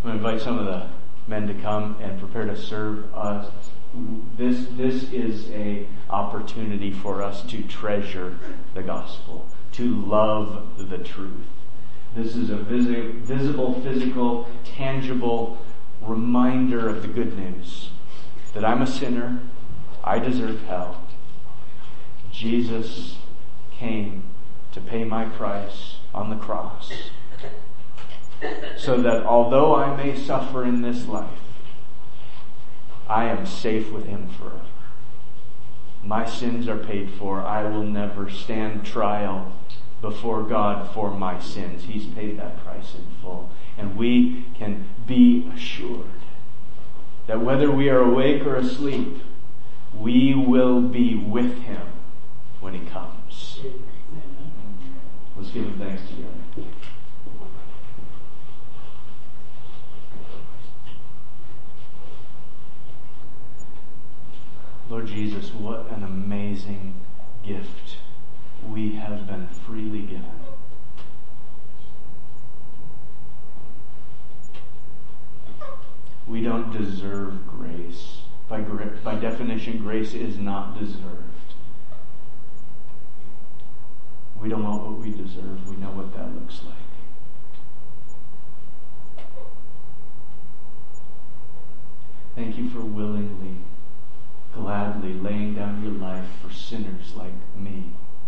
I'm going to invite some of the men to come and prepare to serve us. This is a opportunity for us to treasure the gospel, to love the truth. This is a visible, physical, tangible reminder of the good news. That I'm a sinner, I deserve hell. Jesus came to pay my price on the cross, so that although I may suffer in this life, I am safe with Him forever. My sins are paid for. I will never stand trial before God for my sins. He's paid that price in full. And we can be assured that whether we are awake or asleep, we will be with Him when He comes. Let's give Him thanks together. Lord Jesus, what an amazing gift we have been freely given. We don't deserve grace. By definition, grace is not deserved. We don't know what we deserve. We know what that looks like. Thank you for willingly, gladly laying down your life for sinners like me,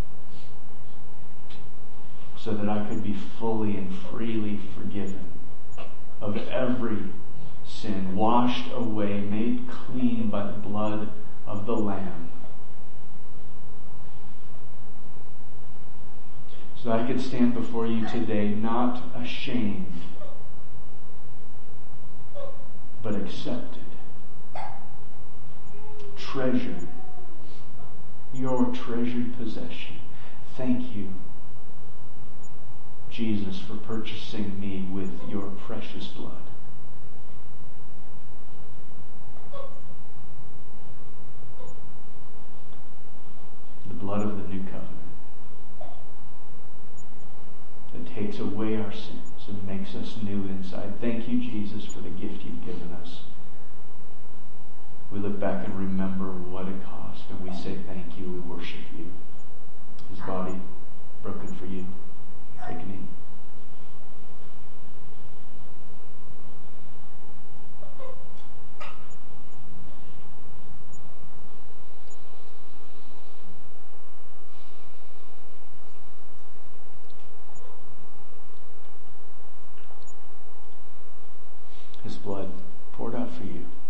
so that I could be fully and freely forgiven of every sin, washed away, made clean by the blood of the Lamb, so that I could stand before you today not ashamed, but accepted, treasured, your treasured possession. Thank you, Jesus, for purchasing me with your precious blood. The blood of the new covenant that takes away our sins and makes us new inside. Thank you, Jesus, for the gift you've given us. We look back and remember what it cost, and we say thank you, we worship you. His body broken for you. Take a knee. His blood poured out for you.